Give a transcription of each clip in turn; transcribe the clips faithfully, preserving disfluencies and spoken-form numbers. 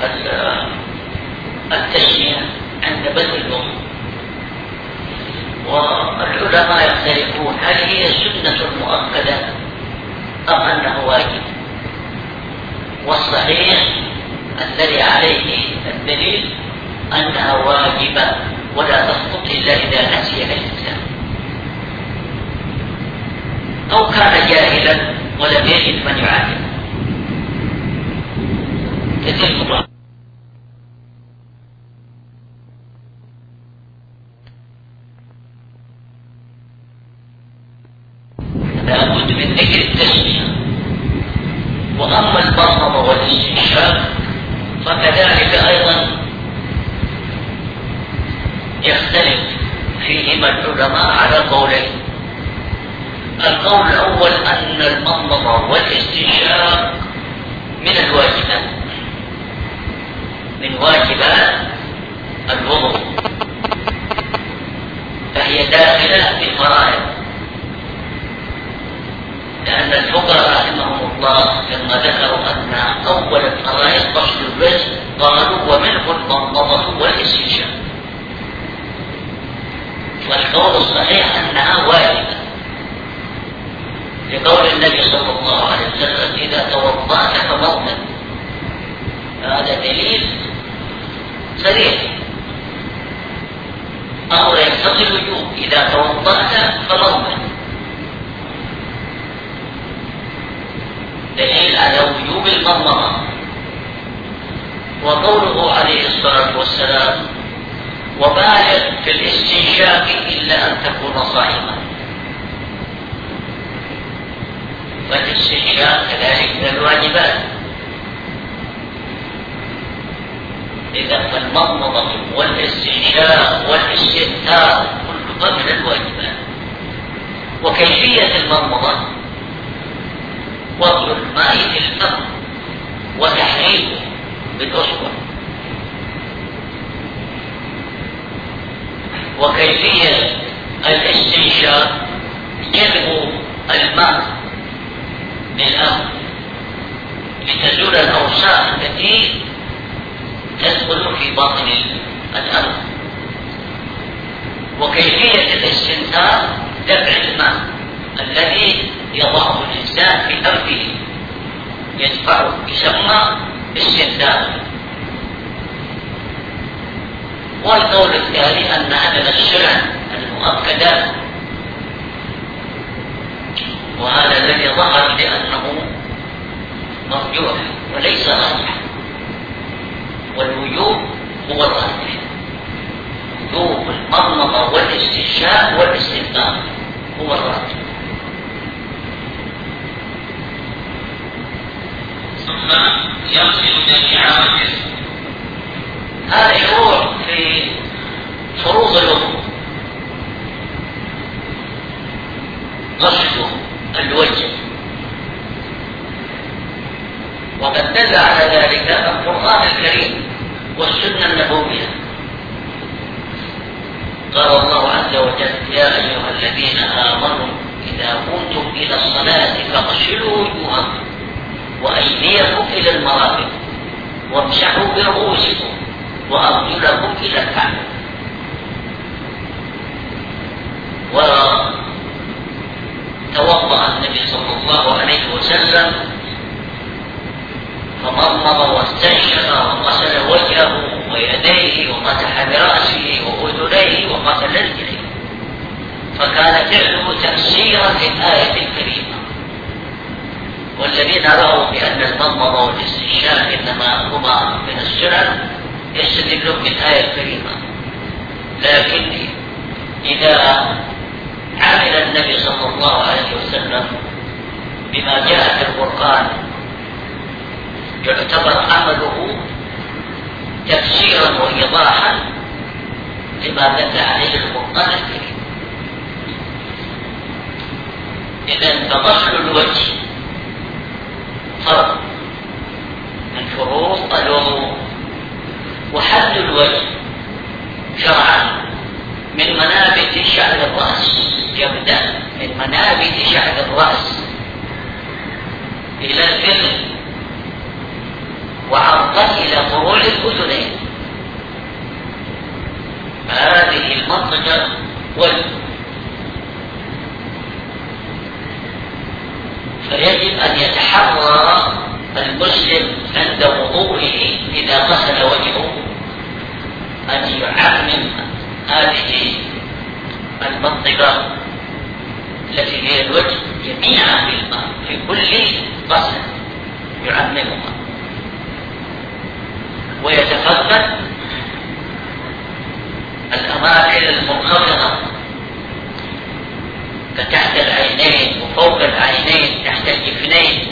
التسمية عند بدء الوضوء. والعلماء يختلفون هل هي سنة مؤكدة أم أنه واجب. والصحيح الذي عليه الدليل أنها واجبة ولا تسقط إلا إذا نسي الإنسان أو كان جاهلا ولم يجد من يعلم. تتلك الله لابد من ذكر التسمية. وأما البصمة والاستنشاق فكذلك أيضا يختلف فيهما العلماء على قولين. القول الأول أن المضمضة والاستنشاق من الواجبات من واجبات الوضوء، فهي داخلة في الفرائض، لأن الفقهاء رحمهم الله لما ذكروا أن أول الفرائض غسل الوجه قالوا ومنه المضمضة والاستنشاق. والقول الصحيح أنها واجبة لقول النبي صلى الله عليه وسلم إذا توضأت فمضمض. هذا دليل صريح، أمر يقتضي الوجوب، إذا توضأت فمضمض، دليل على وجوب المضمضة. وقوله عليه الصلاة والسلام وبالغ في الاستنشاق إلا أن تكون صائما، فالاستنشاق كذلك من الواجبات. إذا فالمضمضة والاستنشاق والاستنثار كلها من الواجبات. وكيفية المضمضة وضع الماء في الفم وتحريكه بالأصبع، وكيفية الاستنشاق جلب الماء بالأنف لتزول الأوساخ التي تدخل في باطن الأنف، وكيفية الاستنثار دفع الماء الذي يضعه الإنسان في أنفه يدفعه، يسمى استنثار. والقول الثاني أن هذا السنن المؤكدة، وهذا الذي ظهر لأنه مرجوح وليس راجح، والوجوب هو الراجح، وجوب المضمضة والاستنشاق والاستنثار هو الراجح. ثم يغسل جميع الجسم. هذا شروع في فروض الوضوء، غسل الوجه، وقد دل على ذلك القرآن الكريم والسنة النبوية. قال الله عز وجل يا أيها الذين آمنوا إذا قمتم إلى الصلاة فاغسلوا وجوهكم وأيديكم إلى المرافق وامسحوا برؤوسكم وأرجلكم إلى الكعبة. وتوضأ النبي صلى الله عليه وسلم فمضمض واستنشق وغسل وجهه ويديه ومسح برأسه وأذنيه وغسل رجليه، فكان فعله تفسيرا للآية الكريمة. والذين رأوا بأن المضمضة والاستنشاق إنما هما من السنن يستدلون بالآية الكريمة، لكن إذا عمل النبي صلى الله عليه وسلم بما جاء في القرآن يعتبر عمله تفسيرا وإيضاحا لما دل عليه القرآن الكريم. إذن فغسل الوجه فرض من فروض الوضوء، وحد الوجه شرعا من منابت شعر الرأس، يبدأ من منابت شعر الرأس إلى الفم وعرض حقا إلى فروع الأذنين. هذه المنطقة وجه، فيجب أن يتحرى المسلم عند وضوئه إذا غسل وجهه أن يعمم هذه المنطقة التي هي الوجه جميعا بالماء في كل غسل، يعممها ويتفقد الأماكن المنخفضة كتحت العينين وفوق العينين تحت الجفنين،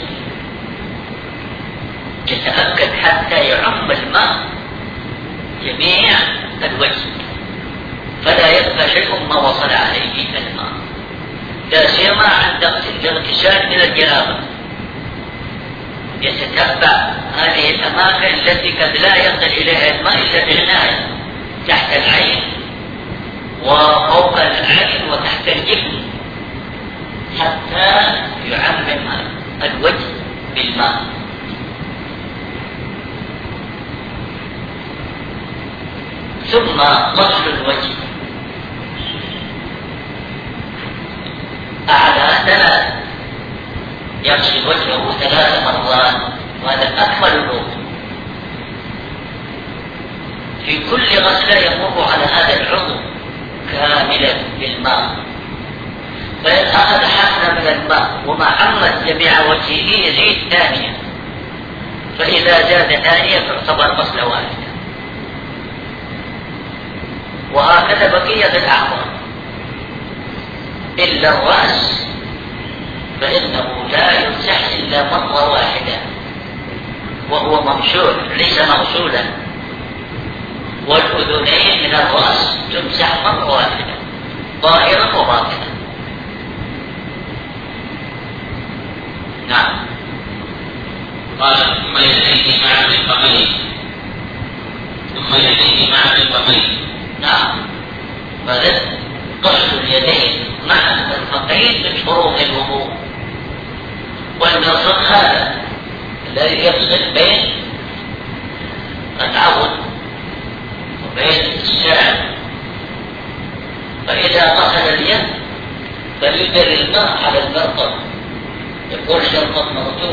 يتأكد حتى يعم الماء جميع الوجه فلا يبقى شيء ما وصل عليه الماء، لا سيما عند الاغتسال من الجنابة يتتبع هذه الأماكن التي قد لا يصل إليها الماء إلا بعناية، تحت العين وفوق العين وتحت الجفن، حتى يعمم الوجه بالماء. ثم غسل الوجه أعلى ثلاث، يغسل وجهه ثلاث مرات، وهذا أكمل الوضوء. في كل غسلة يمر على هذا العضو كاملا بالماء، فإن أخذ حفنة من الماء وما عمت جميع وجهه يزيد ثانية، فإذا زاد ثانية تعتبر غسلة واحدة، وهكذا بقية الأعضاء إلا الرأس فإنه لا يمسح إلا مرة واحدة وهو ممشوح ليس مغسولا، والأذنين من الرأس تمسح مرة واحدة ظاهرا وباطنا. نعم. قال ثم يديه مع الفقين ثم يديه مع الفقين. نعم، فغسل غسل اليدين مع المرفقين من فروض الوضوء، والمرفق هذا الذي يفصل بين العضد وبين الشعر، فإذا غسل اليد فليدر الماء على المرفق، يكون المرفق مغسول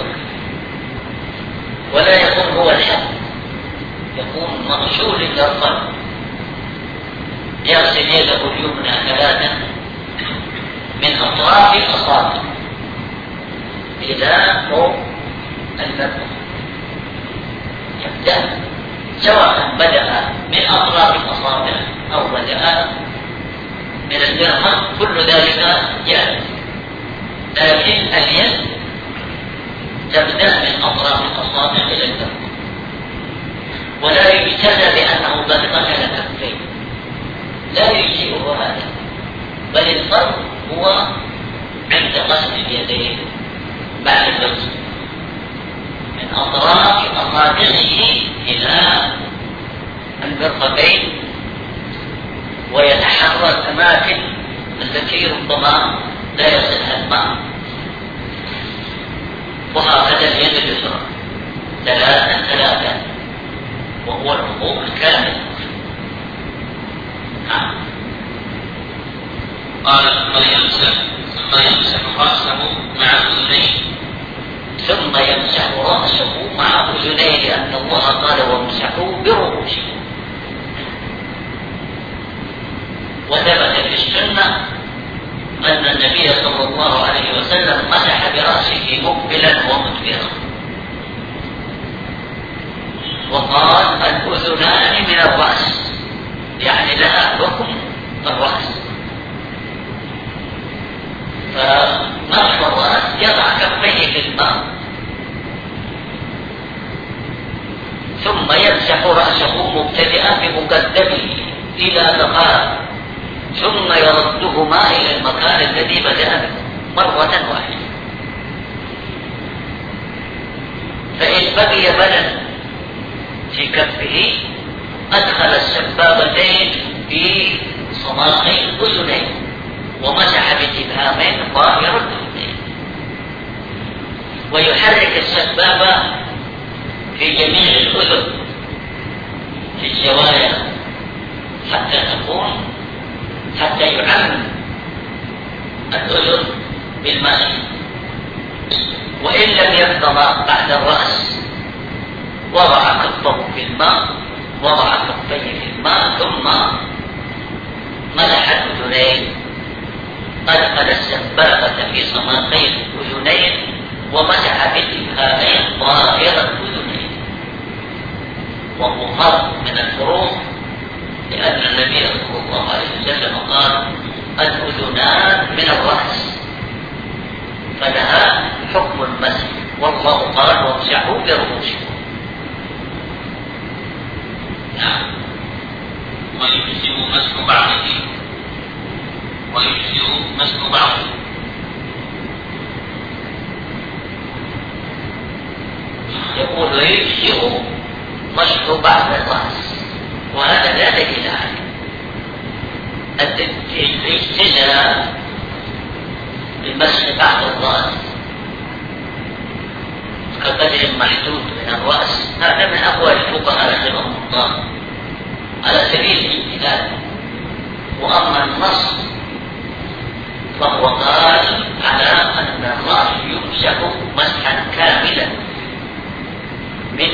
ولا يكون هو الحد، يكون مغسول المرفق، يغسل يده اليمنى ثلاثا من أطراف الأصابع إلى فوق المرفق، يبدأ سواء بدأ من أطراف الأصابع أو بدأ من المرفق كل ذلك جائز، لكن اليد تبدأ من أطراف الأصابع إلى المرفق، ولا يجتزى بأنه قد غسل كفيه، لا يجزئه هذا، بل الفرق هو عند غسل اليدين بعد الغسل من أطراف أصابعه إلى المرفقين، ويتحرى الأماكن التي ربما لا يصلها الماء، وهكذا اليد اليسرى ثلاثا ثلاثا وهو الوضوء الكامل. نعم. قال ثم يمسح ثم يمسح رأسه مع أذنيه ثم يمسح رأسه مع أذنيه، لأن الله قال وامسحوا برؤوسكم، وثبت في السنة أن النبي صلى الله عليه وسلم مسح برأسه مقبلا ومدبرا، وقال الأذنان من الرأس، يعني لها حكم الرأس، فمسح الرأس يضع كفيه في الماء ثم يمسح رأسه مبتدئا بمقدمه إلى مقام، ثم يردهما إلى المكان الذي بدأ منه مرة واحدة، فإن بقي بلد في كفه أدخل السبابتين في صماخي الأذنين ومسح بإبهامين ظاهر الأذنين، ويحرك السبابة في جميع الأذن يعم الأذن بالماء، وإن لم يقدر بعد الرأس وضع كفه في الماء، وضع كفيه في الماء ثم ملح الأذنين، أدخل السبابة في صماخي الأذنين ومسح بالإبهامين ظاهر الأذنين، وهو فرق من الفروق، لأن النبي صلى الله عليه وسلم قال الأذنان من الرأس، فلها حكم المسح، والله قال وامسحوا برؤوسكم. نعم. ويجزئ مسح بعضه ويجزئ مسح بعضه يقول ويجزئ مسح بعض الرأس، وهذا لا دليل عليه. الاجتزاء بمسح بعض الرأس كقدر محدود من الرأس، هذا من أقوال الفقهاء رحمهم الله على سبيل الاجتهاد. وأما النص فهو قال على أن الرأس يمسح مسحا كاملا من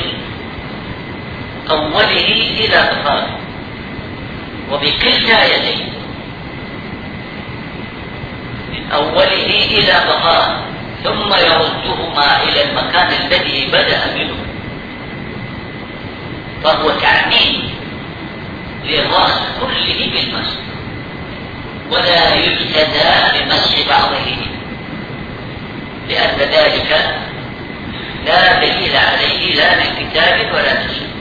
أوله إلى قفاه وبكلتا يديه، من أوله إلى قفاه، ثم يردهما إلى المكان الذي بدأ منه، فهو تعميم للرأس كله بالمسح، ولا يجتدى بمسح بعضه، لأن ذلك لا دليل عليه لا من كتاب ولا من سنة.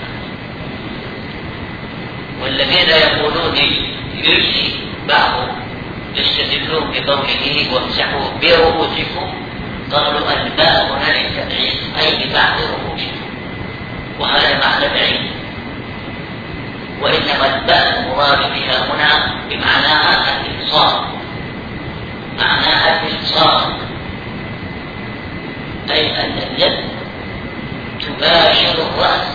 والذين يقولون يجزي بعض يستدلون بقوله وامسحوا برؤوسكم، قالوا الباء هنا للتبعيد أي ببعض رؤوسكم، وهذا معنى بعيد، وإنما الباء المراد بها هنا بمعناها الإلصاق، معناها الإلصاق، أي أن اليد تباشر الرأس.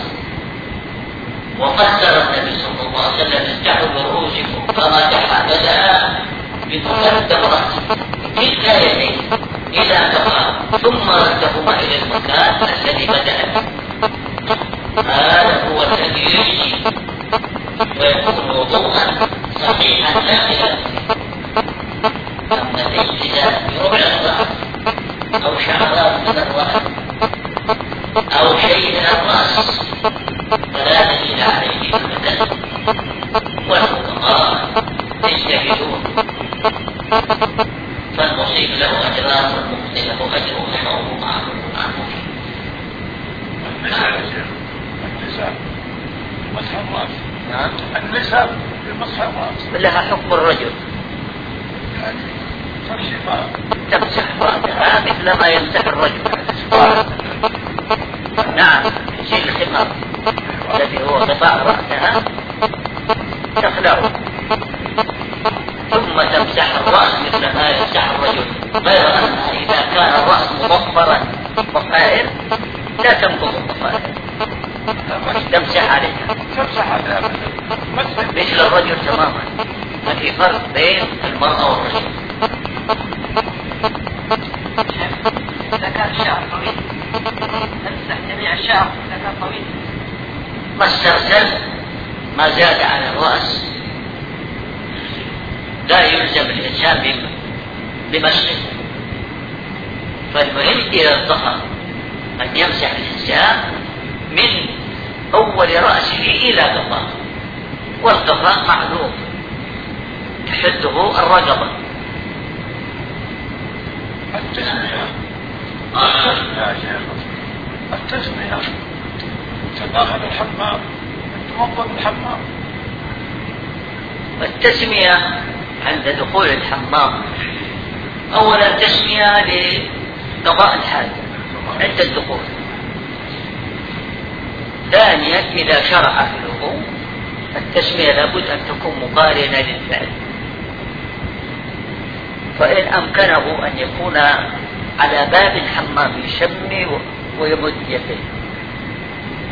وفسر النبي صلى الله عليه وسلم امسحوا برؤوسكم فمسح بدأ بمقدم رأسه كلتا يديه إلى قفاه ثم ردهما إلى المكان الذي بدأ، هذا هو الذي يجزي ويكون وضوءا صحيحا لا خلاف. أما الاجتزاء بربع الرأس أو شعرات من الرأس أو شيء من الرأس فلا دليل عليه أبدا، والفقهاء يجتهدون، فالمصيب له أجران والمخطئ له أجر وحوه معروف عنه. النساء مسح الرأس. نعم. النساء بمسح الرأس لها حكم الرجل، يعني ترشفها تمسح رأسها مثل ما يمسح الرجل. نعم، شيء الخمار الذي هو غطاء رأسها تخلعه ثم تمسح الرأس مثل ما يمسح الرجل، غير أنها إذا كان الرأس مضفرا ضفائر لا تنقض الضفائر، تمسح عليها تمسح عليها مثل الرجل تماما. ما في فرق بين المرأة والرجل. إذا كان الشعر طويل تمسح جميع الشعر، إذا كان طويل ما استرسل ما زاد على الرأس لا يلزم الإنسان بمسحه، فالمهم إذا الظهر أن يمسح الإنسان من أول رأسه إلى قفاه، والقفاء معلوم تحده الرقبة. التسمية التسمية يا شيخ، التسمية تداخل الحمام، توضأ الحمام. التسمية عند دخول الحمام أولا تسمية لقضاء الحاجة عند الدخول، ثانيا إذا شرع في الوضوء التسمية لابد أن تكون مقارنة للفعل، فإن أمكنه أن يكون على باب الحمام يشمي ويمد يديه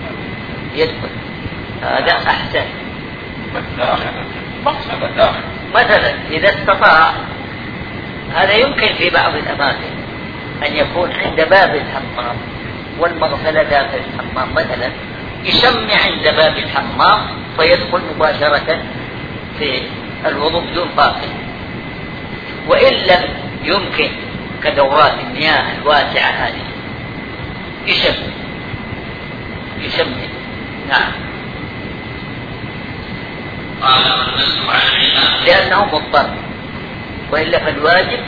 يدخل، هذا أحسن. بالداخل مقصد الداخل مثلا إذا استطاع، هذا يمكن في بعض الأماكن أن يكون عند باب الحمام والمغسلة داخل الحمام مثلا، يسمي عند باب الحمام فيدخل مباشرة في الوضوء بدون فاصل. وإن لم يمكن كدورات المياه الواسعة هذه يسمي يسمي نعم. قال والنسل على العمام لأنه مضطر، وإلا فالواجب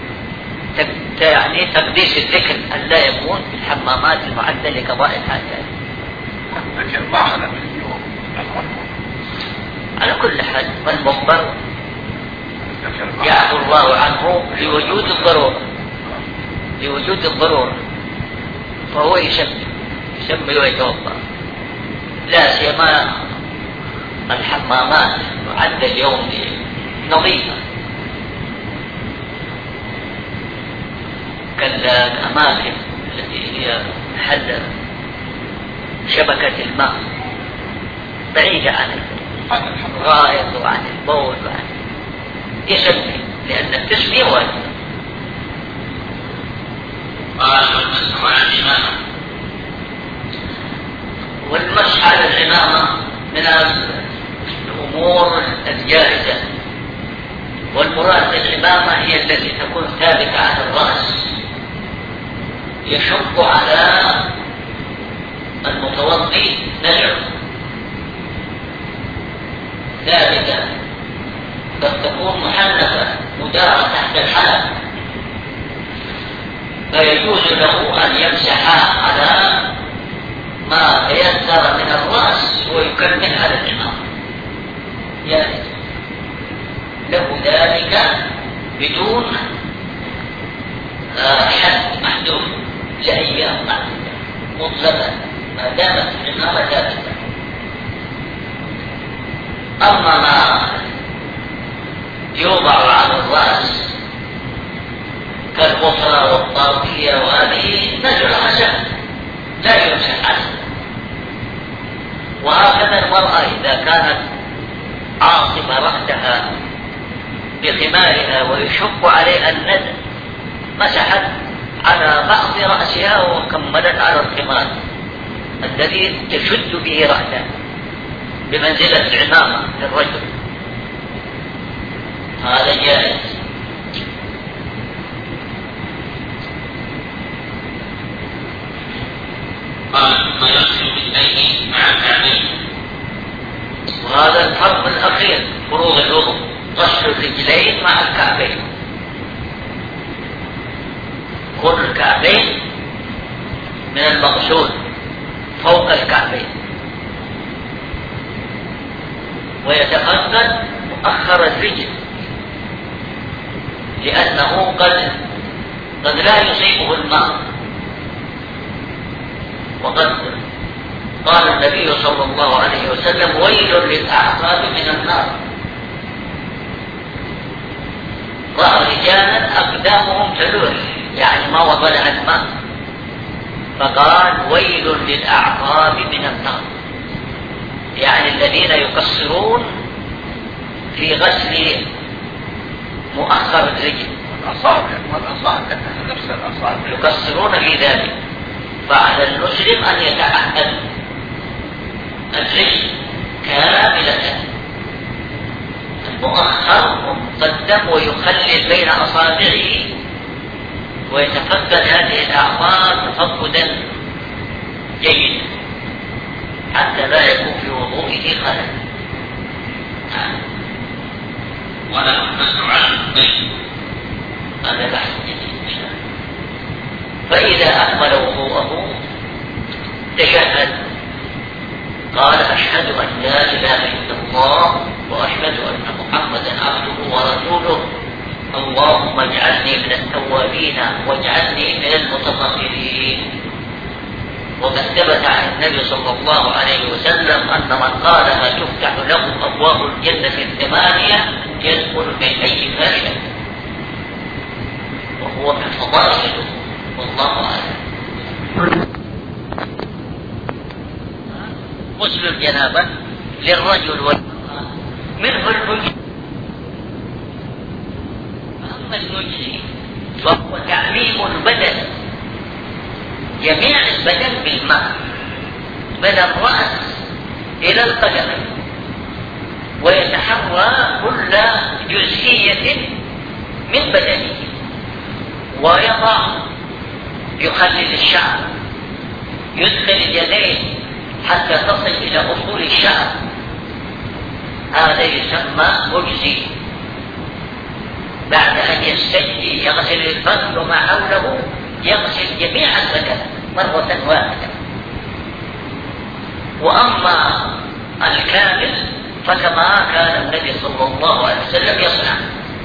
يعني تقديس الذكر أن لا يكون في الحمامات المعدة لقضاء الحاجات. لكن ما خلق اليوم على كل حال فالمضطر يعفو الله عنه لوجود الضرورة، لوجود الضرورة فهو يسمي يسمي ويتوضأ. لا سيما الحمامات معدة اليوم نظيفة كالأماكن التي هي محل شبكة الماء بعيدة عن الغائط وعن البول وعن يسمي، لأن التسمية واجب. قال والمسح على العمامة والمسح على العمامة من الأمور الجائزة، والمراد بالعمامة هي التي تكون ثابتة على الرأس يشق على المتوضي نزعه ثابتة، قد تكون محنكة مدارة تحت الحلق، فيجوز له أن يمسح على ما تيسر من الرأس ويكمل على العمامة، يعني له ذلك بدون حد محدود لأيام مطلقة ما دامت العمامة ثابتة. أما ما يوضع على الرأس كالبصرة والطاقية وهذه نزعها سهل لا يمسح عنها. وهكذا المرأة إذا كانت عاصمة رأسها بخمارها ويشق عليها الندى مسحت على بعض رأسها وكملت على الخمار الذي تشد به رأسها بمنزلة العمامة للرجل، هذا جائز. قال ثم يغسل رجليه مع الكعبين. وهذا الفرق الأخير فروض الوضوء، غسل الرجلين مع الكعبين، كل الكعبين من المغسول فوق الكعبين، ويتقدم مؤخر الرجل لأنه قد قد لا يصيبه الماء. وقد قال النبي صلى الله عليه وسلم ويل للأعقاب من النار. رأى رجالا أقدامهم تلوح يعني ما وصلها الماء، فقال ويل للأعقاب من النار، يعني الذين يقصرون في غسل مؤخر الرجل، الأصابع والأصابع نفس الأصابع يقصرون في ذلك. فعلى المسلم أن يتعهد الرجل كاملة المؤخر مقدم ويخلل بين أصابعه ويتفقد هذه الأعضاء تفقدا جيدا حتى لا يكون في وضوئه خلل. ولا المسح على الخفين. هذا بحث جديد إن شاء الله. فإذا أكمل وضوءه تشهد قال أشهد أن لا إله إلا الله وأشهد أن محمدا عبده ورسوله اللهم اجعلني من التوابين واجعلني من المتطهرين. وقد ثبت عن النبي صلى الله عليه وسلم أن من قالها تفتح له أبواب الجنة الثمانية يدخل من أي فائدة، وهو من فضائله والله أعلم. غسل الجنابة للرجل والمرأة منه الوجود أما المجزي فهو تعميم البدن، جميع البدن بالماء من الرأس إلى القدمين، ويتحرى كل جزئية من بدنه ويضع، يخلل الشعر، يدخل اليدين حتى تصل إلى أصول الشعر، هذا يسمى مجزي. بعد أن يستجدي يغسل الفرد وما حوله، يغسل جميع البدن مرة واحدة. وأما الكامل فكما كان النبي صلى الله عليه وسلم يصنع،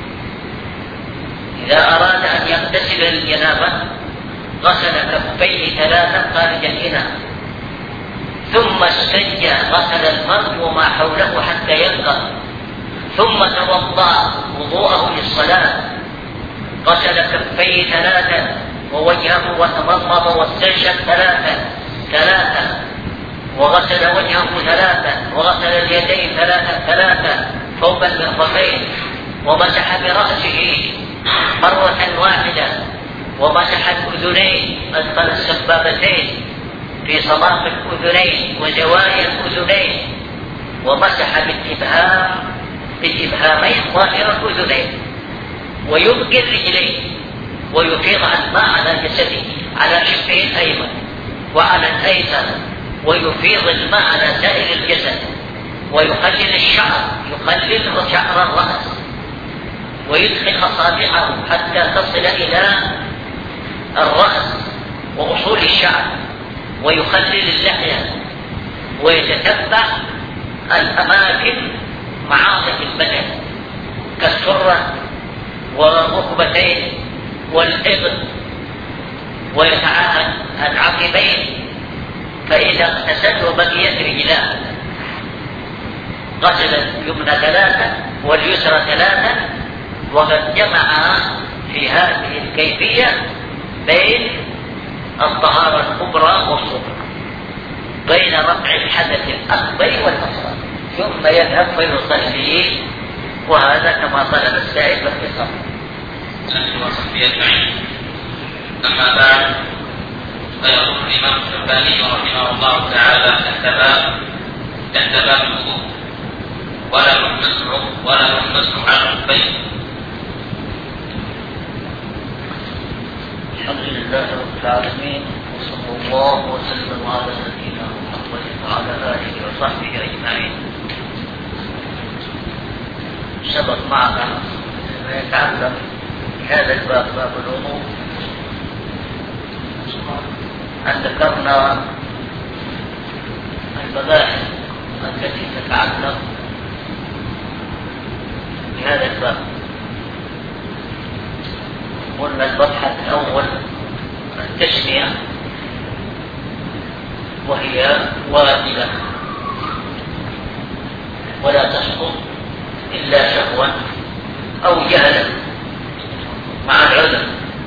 إذا أراد أن يغتسل الجنابة غسل كفيه ثلاثا خارج الإناء، ثم استنجى غسل الفرد وما حوله حتى يبقى، ثم توضأ وضوءه للصلاة، غسل كفيه ثلاثا ووجهه وتمضمض واستنشق ثلاثا ثلاثا، وغسل وجهه ثلاثا، وغسل اليدين ثلاثا ثلاثا فوق المرفقين، ومسح برأسه مرة واحدة، ومسح الأذنين، أدخل السبابتين في صماخ الأذنين وزوايا الأذنين، ومسح بالإبهام بالإبهامين ظاهر الأذنين، ويبقي الرجلين، ويفيض الماء على جسده، على شقه الأيمن وعلى الأيسر، ويفيض الماء على سائر الجسد، ويخلل الشعر، يخلل شعر الرأس، ويدخل أصابعه حتى تصل إلى الرأس وأصول الشعر، ويخلل اللحية، ويتتبع الأماكن معاطف البدن كالسرة والركبتين والإبط، ويتعاهد العقبين، فإذا اغتسل وبقيت رجلاه غسل اليمنى ثلاثة واليسرى ثلاثة، وقد جمع في هذه الكيفية بين الطهارة الكبرى والصغرى، بين رفع الحدث الأكبر والأصغر، ثم يذهب فيصلي، وهذا كما طلب السائل باختصار. أما بعد، فيقول الإمام الشوكاني رحمه الله تعالى تحت باب تحت باب الوضوء: ولا يمسح ولا يمسح على الخفين. الحمد لله رب العالمين، وصلى الله وسلم على نبينا محمد وعلى آله وصحبه أجمعين. سبق معنا ما يتعلق هذا الباب، باب الوضوء، أن ذكرنا المباحث التي تتعلق بهذا الباب. قلنا المبحث الأول التسمية، وهي واجبة ولا تسقط إلا شهوا أو جهلا مع العذر.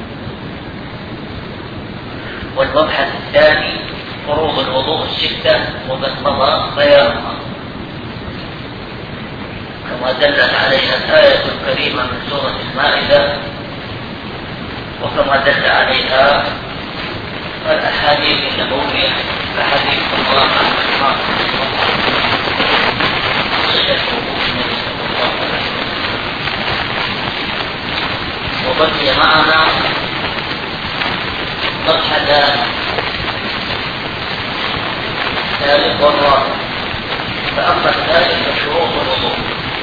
والمبحث الثاني فروض الوضوء الستة وقد مضى بيانها كما دلت عليها الآية الكريمة من سورة المائدة، وكما دل عليها الأحاديث النبوية كحديث الله عن الإمام وبقي معنا مبحثان ثالث والرابع. فأما الثالث فشروط الوضوء،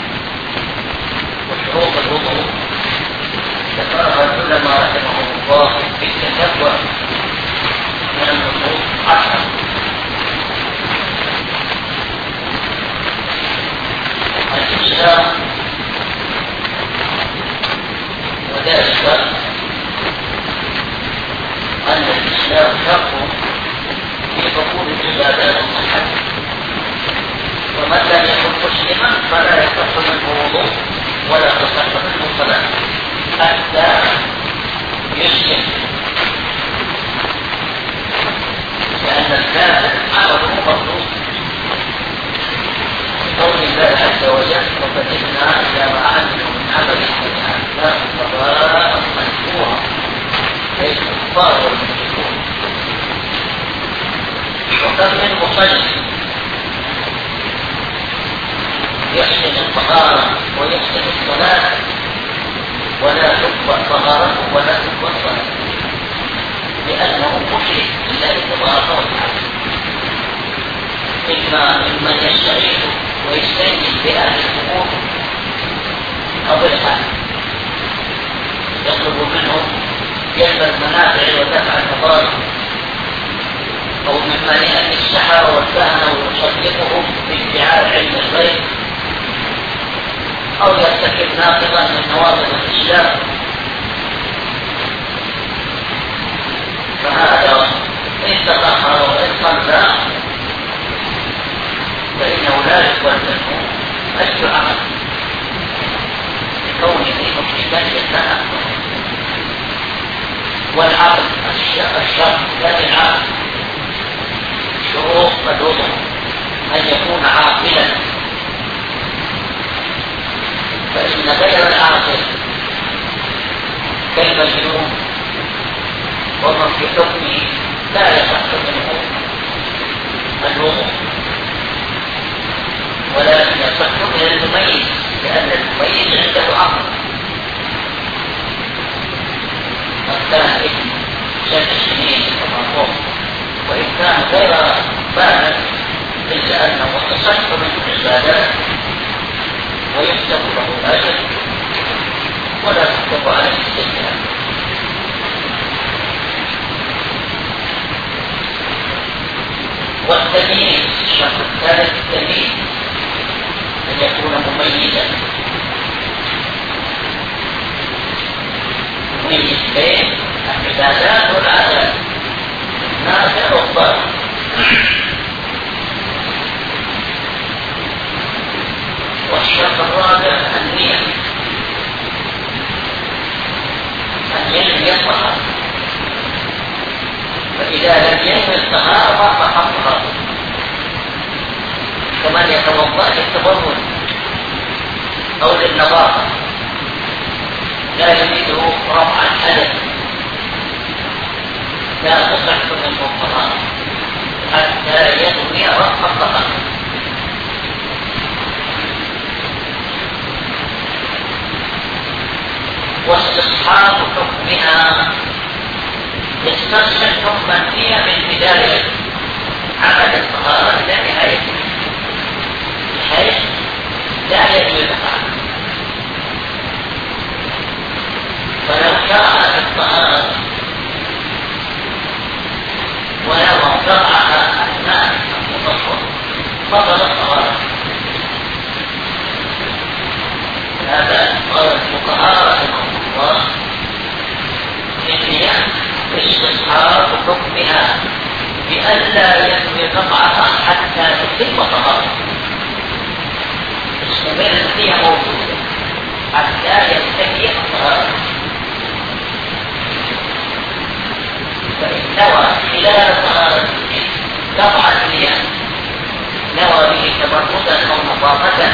وشروط الوضوء ذكرها العلماء رحمهم الله في التتبع من النصوص عشرة. الإسلام، وذلك أن الإسلام شرط في قبول العبادات الصحيحة، ومن لم يكن مسلما فلا يصح منه وضوء ولا تصح منه صلاة حتى يسلم، لأن الكافر عمله مردود قول الله عز وجل: وقدمنا إلى ما عملوا من عمل سيئات لا قضاء مشروعا ليس الكفار والمشركون. وكم من مصلي يحسن الطهارة ويحسن الصلاة ولا تقبل طهارته ولا تقبل صلاته لأنه مشرك بالله تبارك وتعالى. إما ممن يستغيث ويستنجد بأهل الأمور أو بالحال يطلب منهم جلب المنافع ودفع المضار، أو مما يأتي السحر والكهنة ويصدقهم بادعاء علم الغيب، أو يرتكب ناقضا من نواقض الإسلام. فهذا إن تطهر وإن صلى فإنه لا يقبل منه أي عمل لكونه مشركا بالله. والعقل الشرط لا بالعقل شروط مدوده أن يكون عاقلا، فإن غير العاقل كالمجنون ومن في حكمه لا يصح منه الوضوء، ولكن يصح من المميز لأن المميز عنده عقل. قد كان ابن سبع سنين كما هو، وإن كان غير بالغ إلا أنه تصح من العبادات ويحسب له أجر ولا تكتب عليه السيئات. والتمييز الشرط الثالث التمييز أن يكون مميزا مميز بين العبادات والعادات النافع والضار. والشرط الرابع النية، أن ينوي الطهارة، فإذا لم ينوي الطهارة فحقها كمن يتوضأ للتبرد أو للنظافة لا يريده رفع الحدث لا تصح منه الطهارة حتى ينوي رفع الطهارة. واستصحاب حكمها يستصحب حكم النية من بداية عمل الطهارة إلى نهايته بحيث لا يجوز الطهارة. فلو شرع الطهارة ولو شرعها أثناء التطهر بطل الطهارة. هذا قال الفقهاء رحمهم الله النية استصحاب حكمها بألا ينوي قطعها حتى تتم طهارته. استمر النية موجودة حتى ينتهي الطهارة، فإن نوى خلال طهارته قطع النية نوى به تبردا أو نظافة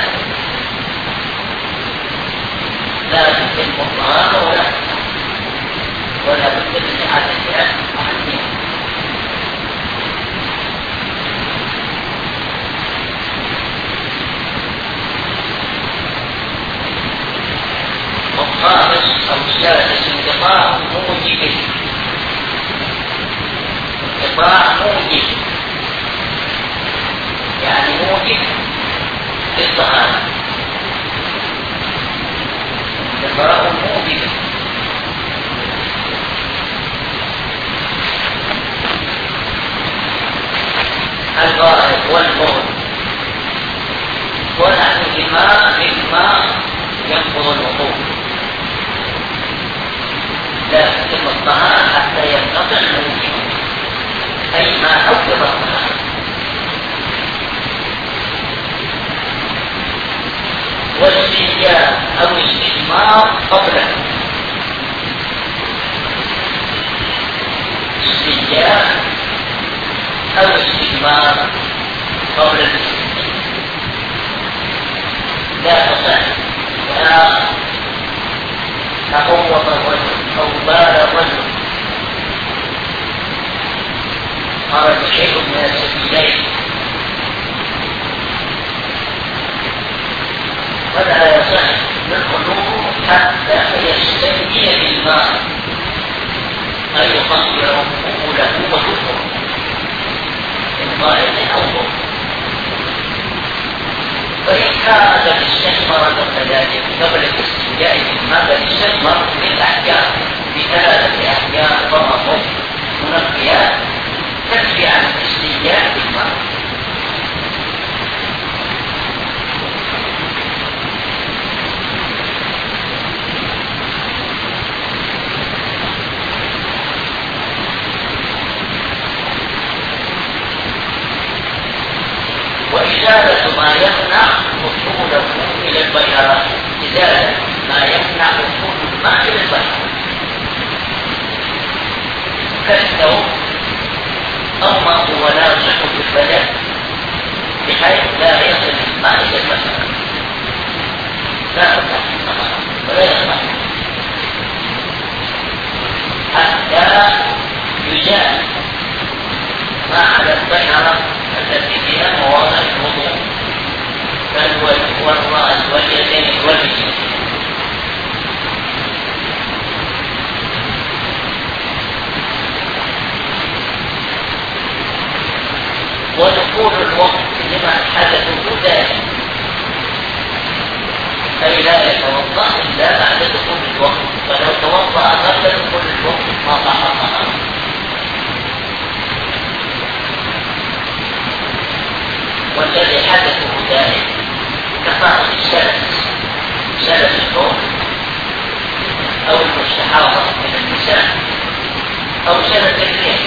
لا تتم الطهارة ولا ولا بد من إعادتها مع النية. والخامس أو السادس انقطاع موجب، انقطاع موجب يعني موجب للطهارة، انقطاع موجب الغائب والبول ونحوهما مما ينقض الوضوء لا تتم الطهارة حتى ينقطع الموجب أي ما أوجب الطهارة. والاستنجاء أو الاستجمار قبله، استنجاء أو استجمار قبل الاستنجاء لا تصح، لا توض الرجل أو بال الرجل خرج شيء من السبيلين فلا يصح بالخلوع حتى يستنجي بالماء أن يطهر قبوله وجهه من غائط أو ضر. فإن كان قد استثمر قبل ذلك قبل الاستنجاء بالماء قد استثمر بالأحجار بثلاثة أحجار ضربهم منقيات تكفي عن الاستنجاء بالماء. وإزالة ما يمنع وصوله إلى البشرة، إزالة ما يمنع وصول الماء إلى البشرة كالثوب أو ما هو لاصق بالبدن بحيث لا يصل الماء إلى البشرة، لا تصح ولا يصح حتى يزال ما على البشرة التي فيها مواضع الوضوء كالوجه والرأس واليدين والرجلين. ودخول الوقت لما حدثه ذلك، أي لا يتوضأ إلا بعد دخول الوقت، فلو توضأ قبل دخول الوقت ما طهر. والذي حدثه ذلك كفارة السلس، سلس البول أو المستحاضة من النساء أو سلس الريح،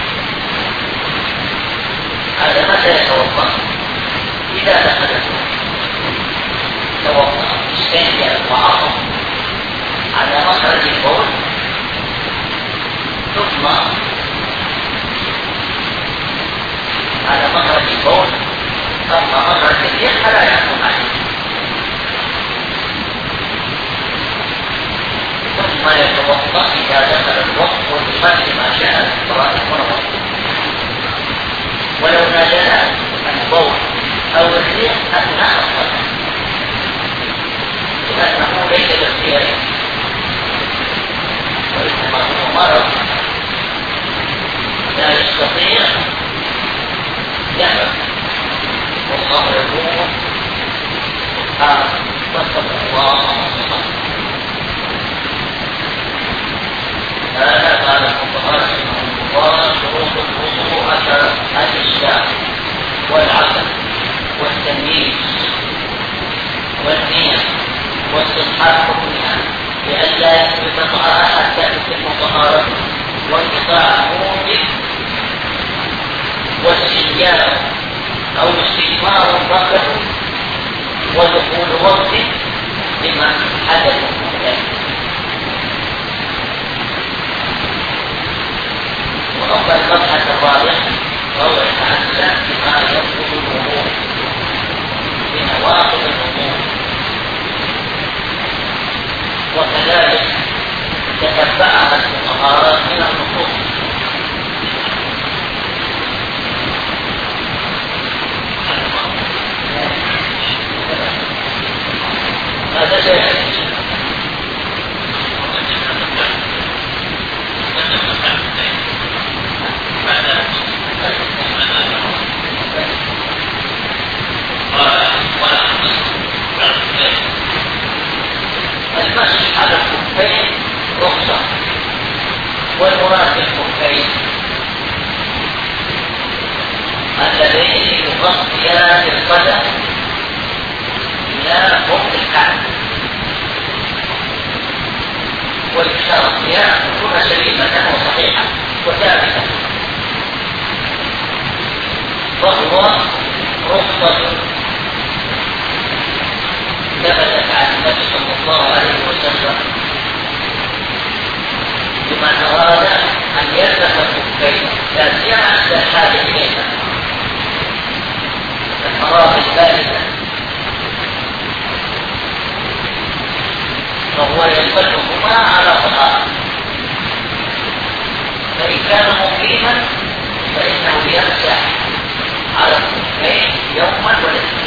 هذا متى يتوضأ؟ إذا دخل توضأ استنجى وعظم على مخرج البول ثم على مخرج البول، أما مخرج الريح فلا يحكم عليه، ثم يتوضأ إذا دخل الوقت ويصلي ما شاء الصلاة المنظمة. ولو نزل البول أو الريح أثناء الصلاة لأنه ليس باختياره وإنما هو مرض لا يستطيع يعمل. والله يقول سبحانه واتقوا الله هذا قال الفقهاء رحمهم الله شروط الوضوء عشرة: الإسلام والعقل والتمييز والنية واستصحاب حكمها لئلا يثبت طهارة حتى تتم طهارته، وانقطاع الموجب واستنجاء أو استثمار البقر ودخول وقت لما حدث ذلك. وأما المبحث الرابع فهو يتعلق بما ينقض الوضوء بنواقض الوضوء، وكذلك تتبعها الفقهاء من النصوص. هذا سيحدث المسح على الخفين رخصة، والمراد بالخفين اللذين يغطيان القدم إلى فوق الكعب، والشرط أن تكون سليمة وصحيحة وثابتة، وهو رخصة ثبتت عن النبي صلى الله عليه وسلم لمن أراد أن يلبس الخفين لا سيما عند الحاجة إليها الحرام الباردة، فهو يلبسهما على فإن كان مقيما فإنه يمسح على الخفين يوما وليلة،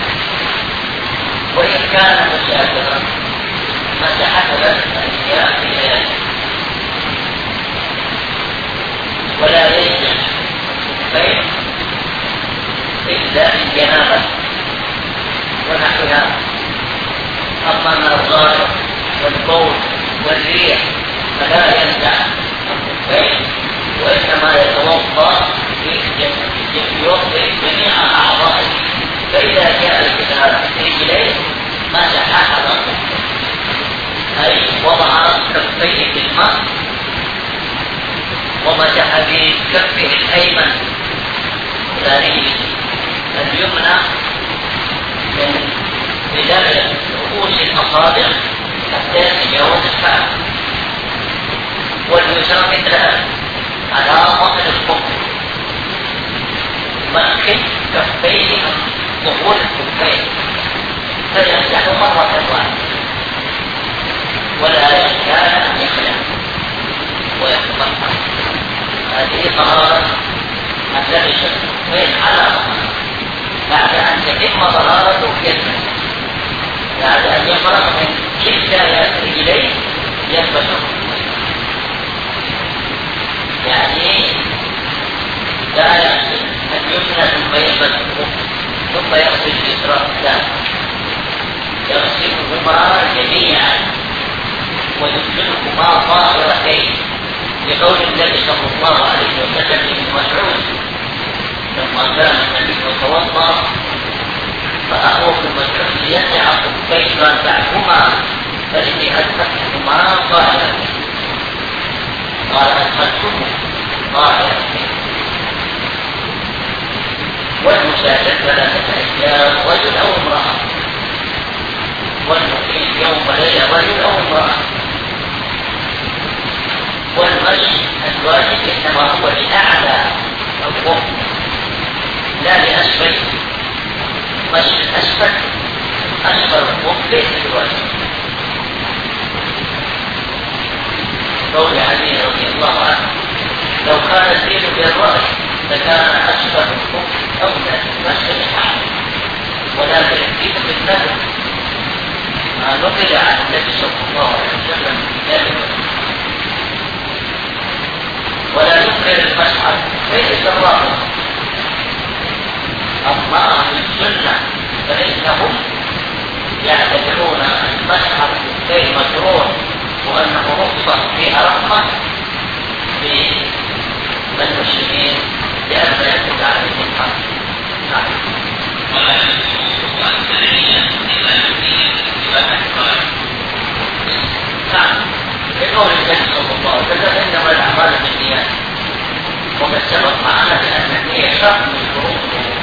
وإن كان مسافرا مسح ثلاثة أيام بليالي، ولا يجلس الخفين إلا من جنابة ونحوها. أما من الغائط والبول والريح فلا يمسح الخفين، وإنما يتوضأ يوضئ جميع أعضائه، فإذا جاء الكتاب رجليه مسح على الخفين، أي وضع كفيه في الماء ومسح بكفه الأيمن إلى رجله اليمنى من بداية رؤوس الأصابع حتى يتجاوز الكعب، واليسرى مثلها على ظهر الخف، ممكن كفيه ظهور الكفين فيمسح مرة واحدة ولا يحتاج أن يخلع ويتطهر. هذه طهارة من لبس الخفين على ظهره بعد أن تتم طهارته يلبس، بعد أن يفرغ من كلتا رجليه يلبس يعني لا يغسل اليمنى ثم يلبس ثم يغسل اليسرى، لا، يغسلهما جميعا ويدخلهما طاهرتين، لقول النبي صلى الله عليه وسلم لابن مسعود لما كان النبي يتوضا فأخوه ابن مسعود ليسع خفيه فانفعهما فإني أدخلتهما طاهرتين، قال أدخلتهما طاهرتين. والمسافر ثلاثة أيام رجل أو امرأة، والمقيم يوم وليلة رجل أو امرأة. والمشي الواجب إنما هو لأعلى الخف لا لأسفل، مشي الأسفل أسفل الخف ليس الواجب، قول علي رضي الله عنه لو كان الدين بالرأي لكان أسفل الخف أولى بالمسح الأعلى، ولكن الدين بالنبي ما نقل عن النبي صلى الله عليه وسلم في ذلك، ولا ينكر المسح ليس الرافض. أما أهل السنة فإنهم يعتبرون المسح بالخفين مشروع وأنه رخصة فيها رحمة للمسلمين لأن يكون عليهم حق. نعم. ولا يجوز الثانية إلا يمكن اتباع الصلاة. نعم. لقول النبي صلى الله عليه وسلم إنما الأعمال بالنيات، وقد سبق معنا بأن النية شرط من شروط الوضوء،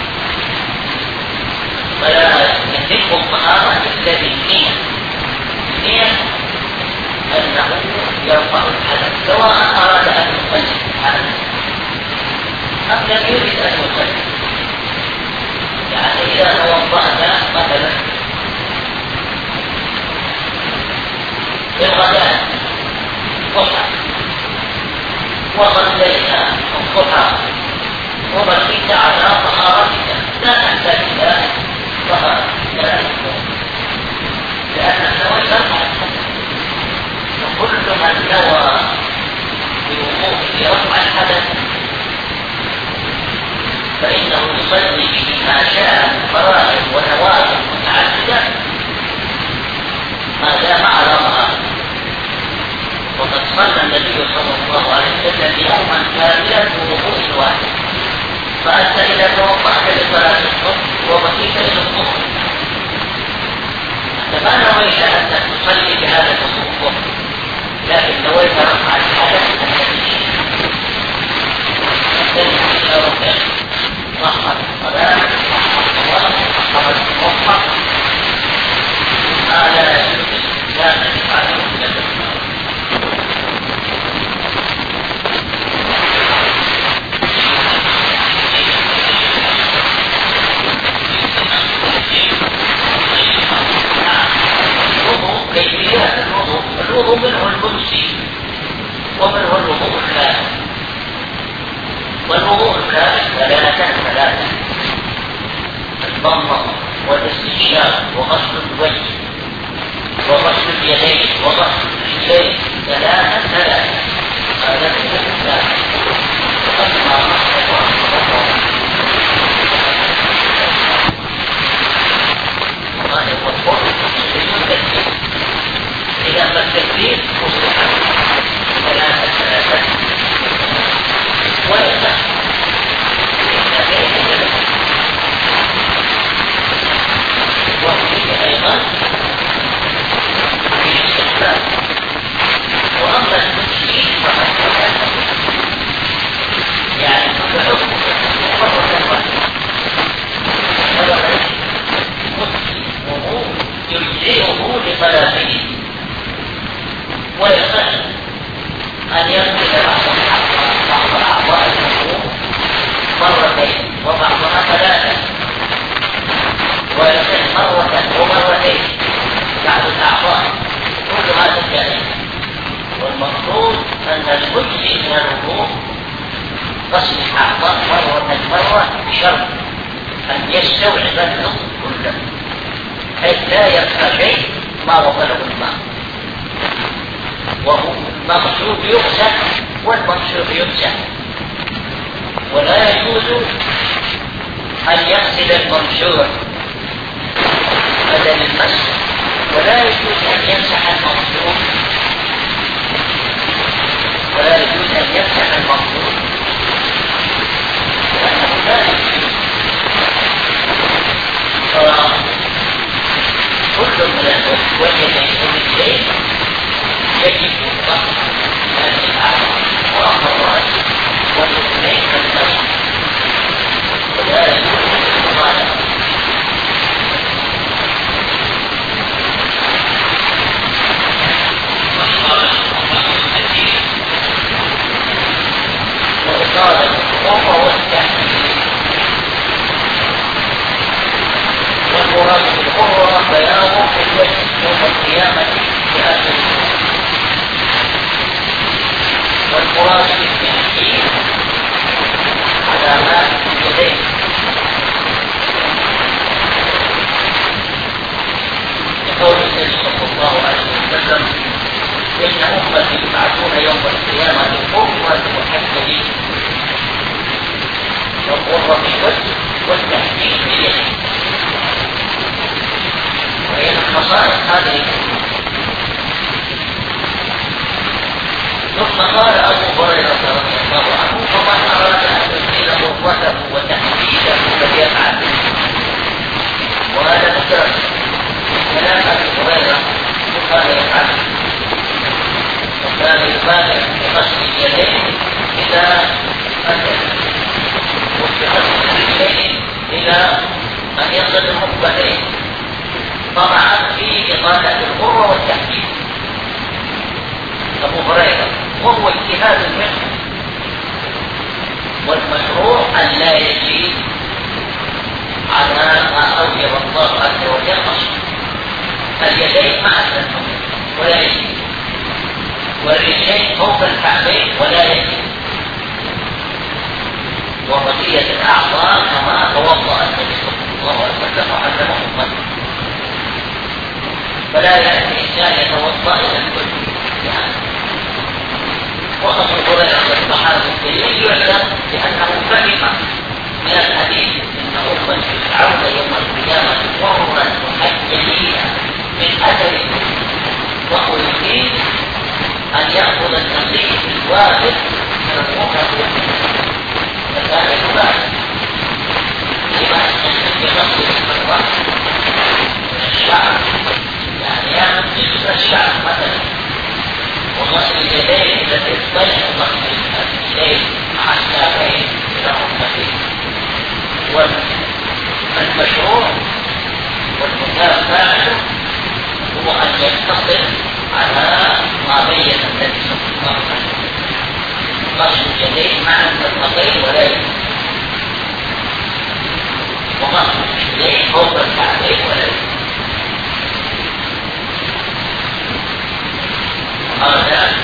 فلا يتم الطهارة إلا بالنية. النية أنه يرفع الحدث سواء أراد أن يصلي الحدث أم لم يريد أن يصلي. يعني إذا توضأت مثلا بالغداء الضحى وصليت الضحى وبقيت على طهارتك لا تحتاج إلى طهارة لأن النوى يرفع الحدث، وكل من نوى بوضوء يرفع الحدث فإنه يصلي بما شاء من فرائض ونوافل متعددة ما دام على طهارة. وقد صلى النبي صلى الله عليه وسلم يوما كاملا بوضوء واحد، فأتى إلى المضمضة والاستنشاق وغسل الوجه وغسل اليدين وغسل الرجلين ثلاثا ثلاثا هذا من الإسلام وأما هذا هو الفرق بين التكبير إذا ما التكبير مصلحا ثلاثا ثلاثا ويصح وفيه أيضا في الاستحباب وأما المسلمين فقد تكلم يعني كل حكم مرة واحدة سواء مسلمه يجزئه لطلبه ويصح أن يغسل بعض أعضاء الوضوء مرتين وبعضها ثلاثة ويصح مرة ومرتين بعض الأعضاء كل هذا جائز والمفروض أن المجزي من الوضوء غسل الأعضاء مرة مرة بشرط أن يستوعب النصف كله حيث لا يبقى شيء ما وصله الماء وهو المغسول يغسل والمغسول يمسح ولا يجوز أن يغسل المغسول بدل المسح ولا يجوز أن يمسح المغسول ولا يجوز أن يمسح المغسول لأنه لا يجوز كل من الوجه واليدين والرجلين يجب غسل هذه الأعضاء وأما الرأس والأذنين والنصف ولا يجوز المغالطة وإطالة الخوف والتحميل والمراد بالقرة بياض في الوجه يوم القيامة بأسر والمراد بالتحميل علامات اليدين لقول النبي صلى الله عليه وسلم إن أمتي يبعثون يوم القيامة بالقرة والمحمدين والقرة في الوجه والتحميل في اليد وهي من خصائص هذه ثم قال أبو هريرة رضي الله عنه فمن أراد أن يزيل قرته وتحميله فليفعل وهذا ذكر كلام أبي هريرة وقال يفعل وكان يبادر بغسل اليدين إلى أجل وبغسل الرجلين إلى أن يصل المقبلين طبعا في إطالة القرة والتحديد أبو هريرة وهو اجتهاد منه والمشروع أن لا يزيد على ما أوجب الله عز وجل اليدين مع التنفس ولا يزيد والرجلين فوق الكعبين ولا يزيد وبقية الأعضاء كما توضأ النبي صلى الله عليه وسلم وعلمه أمته فلا يأتي الإنسان يتوضأ إلى الكل يعني وأبو هريرة الصحابي الجليل يعلم بأنه فهم من الحديث إن أمتي يدعون يوم القيامة غرا محجلين من أثر وهو يريد أن يأخذ النصيب الواجب من المؤمن فكان يبالغ لما أن يغسل الرأس من الشعر يعني يعمل نصف الشعر مثلا وغسل اليدين التي تصلح غسل اليدين مع الساقين إلى ركبتين والمشروع والمتابعة هو أن يتصل على ما بين النبي صلى الله عليه وسلم غسل اليدين مع المرفقين ولا يجوز وغسل الرجلين فوق الكعبين ولا يجوز هذا